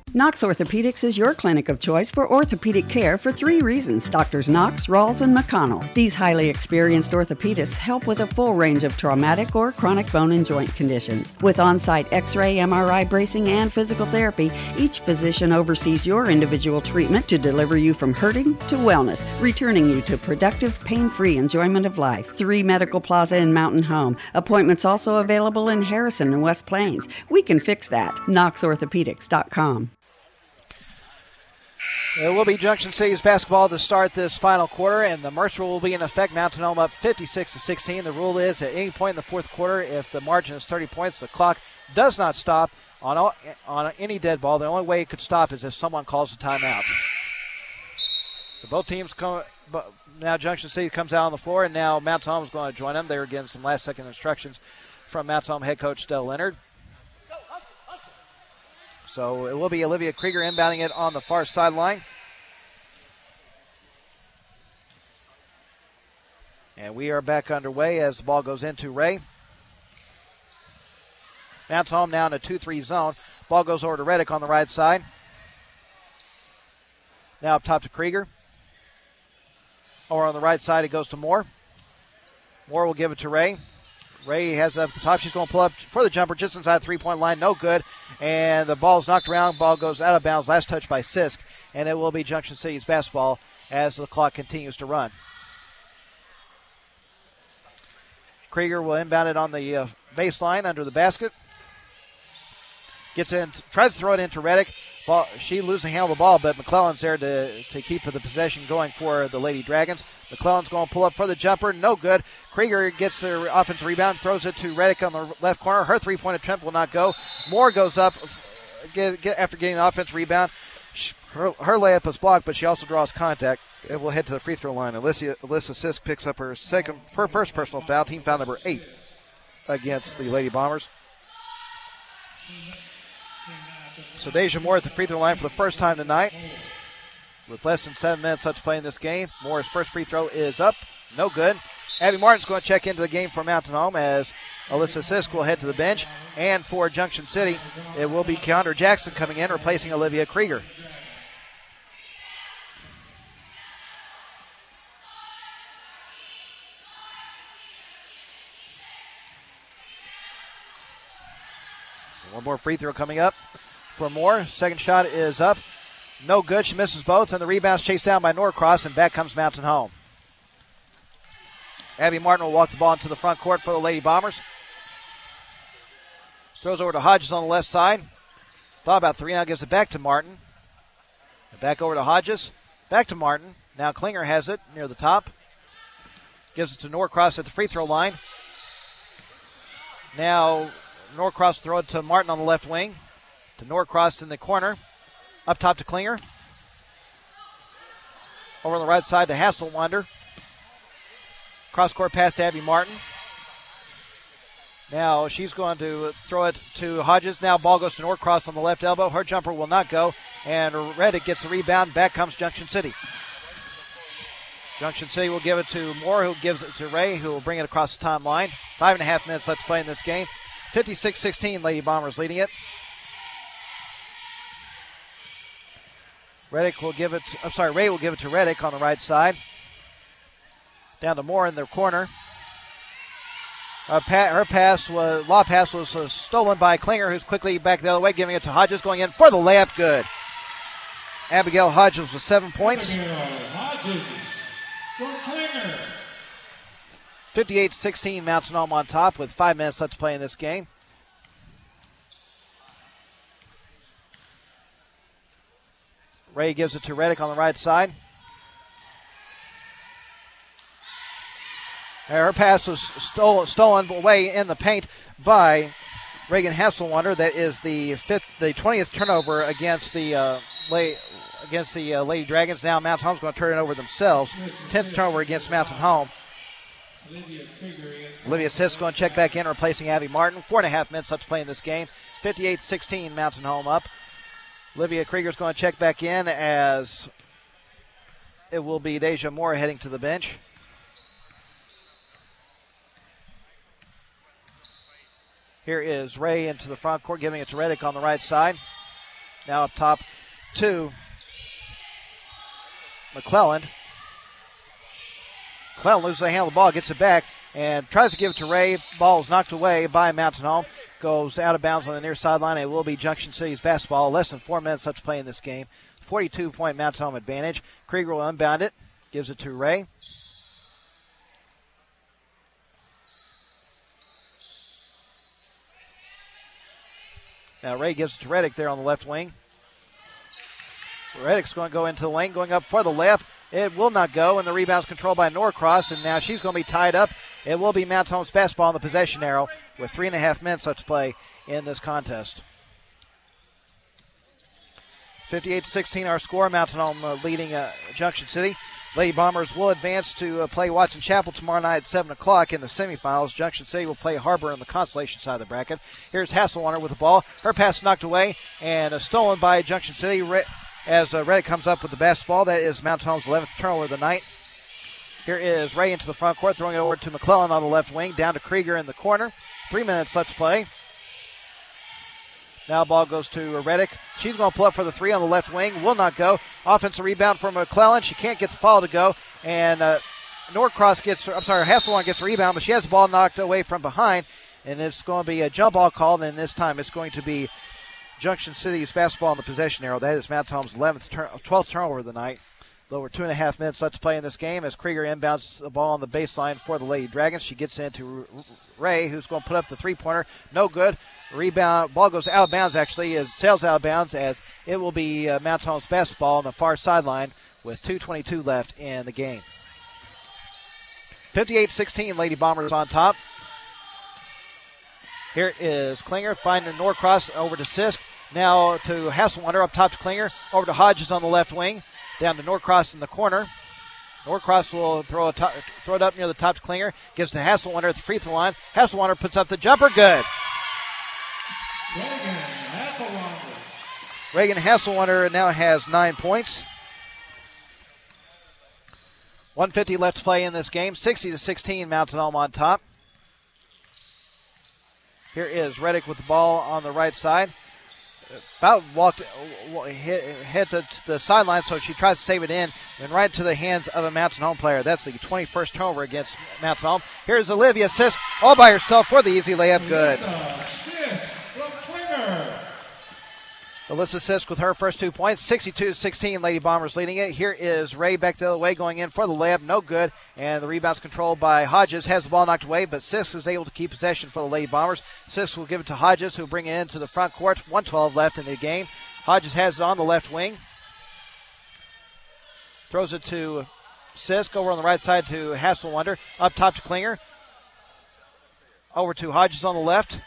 Knox Orthopedics is your clinic of choice for orthopedic care for 3 reasons. Doctors Knox, Rawls, and McConnell. These highly experienced orthopedists help with a full range of traumatic or chronic bone and joint conditions. With on-site X-ray, MRI bracing, and physical therapy, each physician oversees your individual treatment to deliver you from hurting to wellness, returning you to productive, pain-free enjoyment of life. 3 Medical Plaza in Mountain Home. Appointments also available in Harrison and West Plains. We can fix that. KnoxOrthopedics.com. It will be Junction City's basketball to start this final quarter, and the Mercer will be in effect. Mountain Home up 56-16. The rule is at any point in the fourth quarter, if the margin is 30 points, the clock does not stop on any dead ball. The only way it could stop is if someone calls a timeout. So both teams come. Now Junction City comes out on the floor, and now Mountain Home is going to join them. They're getting some last-second instructions from Mountain Home head coach Del Leonard. So it will be Olivia Krieger inbounding it on the far sideline. And we are back underway as the ball goes into Ray. Mountain Home now in a 2-3 zone. Ball goes over to Reddick on the right side. Now up top to Krieger. Over on the right side, it goes to Moore. Moore will give it to Ray. Ray has it up the top. She's going to pull up for the jumper just inside the three-point line. No good. And the ball's knocked around. Ball goes out of bounds. Last touch by Sisk. And it will be Junction City's basketball as the clock continues to run. Krieger will inbound it on the baseline under the basket. Gets in, tries to throw it into Reddick. She loses the handle of the ball, but McClellan's there to keep the possession going for the Lady Dragons. McClellan's going to pull up for the jumper. No good. Krieger gets the offensive rebound, throws it to Reddick on the left corner. Her three-point attempt will not go. Moore goes up after getting the offensive rebound. Her layup is blocked, but she also draws contact. It will head to the free throw line. Alyssa Sisk picks up her first personal foul, team foul number 8 against the Lady Bombers. So Deja Moore at the free throw line for the first time tonight. With less than 7 minutes left to play in this game, Moore's first free throw is up. No good. Abby Martin's going to check into the game for Mountain Home as Alyssa Sisk will head to the bench. And for Junction City, it will be Keandra Jackson coming in, replacing Olivia Krieger. So one more free throw coming up for Moore. Second shot is up. No good. She misses both, and the rebound's chased down by Norcross, and back comes Mountain Home. Abby Martin will walk the ball into the front court for the Lady Bombers. Throws over to Hodges on the left side. Thought about three, now gives it back to Martin. Back over to Hodges. Back to Martin. Now Klinger has it near the top. Gives it to Norcross at the free throw line. Now Norcross will throw it to Martin on the left wing. To Norcross in the corner. Up top to Klinger. Over on the right side to Hasselwander. Cross-court pass to Abby Martin. Now she's going to throw it to Hodges. Now ball goes to Norcross on the left elbow. Her jumper will not go. And Reddick gets the rebound. Back comes Junction City. Junction City will give it to Moore, who gives it to Ray, who will bring it across the timeline. 5.5 minutes left to play in this game. 56-16, Lady Bombers leading it. Ray will give it to Reddick on the right side. Down to Moore in their corner. Her pass was stolen by Klinger, who's quickly back the other way, giving it to Hodges, going in for the layup. Good. Abigail Hodges with 7 points. Hodges for Klinger. 58-16, Mountain Home on top with 5 minutes left to play in this game. Ray gives it to Reddick on the right side. Her pass was stolen away in the paint by Reagan Hasselwander. That is the 20th turnover against the Lady Dragons. Now Mountain Home's going to turn it over themselves. 10th turnover against Mountain Home. Olivia Sisk going to check back in, replacing Abby Martin. 4.5 minutes left to play in this game. 58-16, Mountain Home up. Olivia Krieger's going to check back in as it will be Deja Moore heading to the bench. Here is Ray into the front court, giving it to Reddick on the right side. Now up top to McClellan. McClellan loses the handle of the ball, gets it back, and tries to give it to Ray. Ball is knocked away by Mountain Home. Goes out of bounds on the near sideline. It will be Junction City's basketball. Less than 4 minutes left to play in this game. 42-point Mountain Home advantage. Krieger will unbound it. Gives it to Ray. Now Ray gives it to Reddick there on the left wing. Reddick's going to go into the lane, going up for the left. It will not go, and the rebound's controlled by Norcross, and now she's going to be tied up. It will be Mountain Home's basketball on the possession arrow with 3.5 minutes left to play in this contest. 58-16 our score. Mountain Home leading Junction City. Lady Bombers will advance to play Watson Chapel tomorrow night at 7 o'clock in the semifinals. Junction City will play Harbor on the consolation side of the bracket. Here's Hasselwater with the ball. Her pass is knocked away and stolen by Junction City as Reddick comes up with the basketball. That is Mountain Home's 11th turnover of the night. Here is Ray into the front court, throwing it over to McClellan on the left wing, down to Krieger in the corner. 3 minutes left to play. Now ball goes to Reddick. She's going to pull up for the three on the left wing. Will not go. Offensive rebound from McClellan. She can't get the foul to go. And Hasselwater gets the rebound, but she has the ball knocked away from behind. And it's going to be a jump ball called, and this time it's going to be Junction City's basketball on the possession arrow. That is Mountain Home's 12th turnover of the night. A little over 2.5 minutes left to play in this game as Krieger inbounds the ball on the baseline for the Lady Dragons. She gets into Ray, who's going to put up the three-pointer. No good. Rebound. Ball goes out of bounds, actually. It sails out of bounds as it will be Mountain Home's basketball on the far sideline with 2:22 left in the game. 58-16, Lady Bombers on top. Here is Klinger finding Norcross over to Sisk. Now to Hasselwater up top to Klinger. Over to Hodges on the left wing. Down to Norcross in the corner. Norcross will throw it up near the top to Klinger. Gives to Hasselwater at the free throw line. Hasselwater puts up the jumper. Good. Reagan Hasselwater now has 9 points. 1:50 left to play in this game. 60-16, Mountain Home on top. Here is Reddick with the ball on the right side. About hit the sideline, so she tries to save it in and right to the hands of a Mountain Home player. That's the 21st turnover against Mountain Home. Here's Olivia Sisk all by herself for the easy layup. Good. Alyssa Sisk with her first 2 points. 62-16, Lady Bombers leading it. Here is Ray back the other way, going in for the layup. No good. And the rebound's controlled by Hodges. Has the ball knocked away, but Sisk is able to keep possession for the Lady Bombers. Sisk will give it to Hodges, who will bring it into the front court. 1:12 left in the game. Hodges has it on the left wing. Throws it to Sisk over on the right side to Hasselwater. Up top to Klinger. Over to Hodges on the left.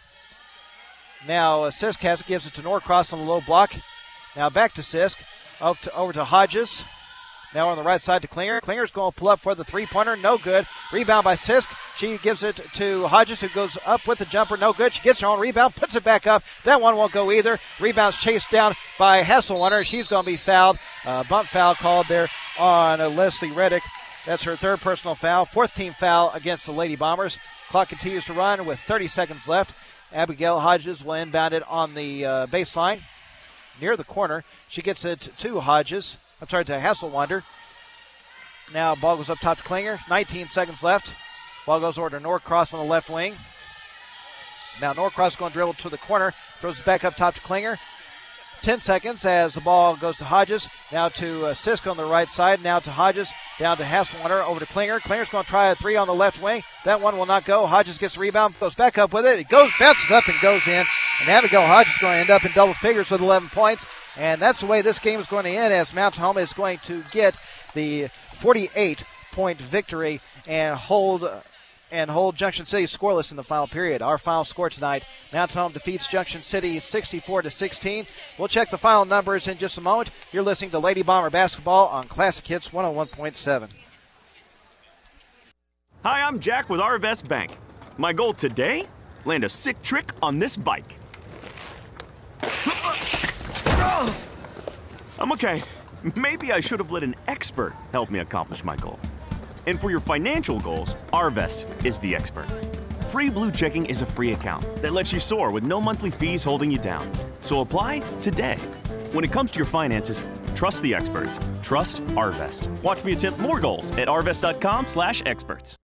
Now Sisk gives it to Norcross on the low block. Now back to Sisk. Over to Hodges. Now on the right side to Klinger. Klinger's going to pull up for the three-pointer. No good. Rebound by Sisk. She gives it to Hodges, who goes up with the jumper. No good. She gets her own rebound. Puts it back up. That one won't go either. Rebound's chased down by Hasselwater. She's going to be fouled. Bump foul called there on Leslie Reddick. That's her third personal foul. Fourth team foul against the Lady Bombers. Clock continues to run with 30 seconds left. Abigail Hodges will inbound it on the baseline near the corner. She gets it to Hasselwater. Now ball goes up top to Klinger. 19 seconds left. Ball goes over to Norcross on the left wing. Now Norcross is going to dribble to the corner. Throws it back up top to Klinger. 10 seconds as the ball goes to Hodges. Now to Sisk on the right side. Now to Hodges. Down to Hasselwater. Over to Klinger. Klinger's going to try a three on the left wing. That one will not go. Hodges gets the rebound. Goes back up with it. It bounces up and goes in. And Abigail Hodges is going to end up in double figures with 11 points. And that's the way this game is going to end, as Mountain Home is going to get the 48-point victory and hold Junction City scoreless in the final period. Our final score tonight, Mountain Home defeats Junction City 64-16. We'll check the final numbers in just a moment. You're listening to Lady Bomber Basketball on Classic Hits 101.7. Hi, I'm Jack with Arvest Bank. My goal today? Land a sick trick on this bike. I'm okay. Maybe I should have let an expert help me accomplish my goal. And for your financial goals, Arvest is the expert. Free Blue Checking is a free account that lets you soar with no monthly fees holding you down. So apply today. When it comes to your finances, trust the experts. Trust Arvest. Watch me attempt more goals at arvest.com/experts.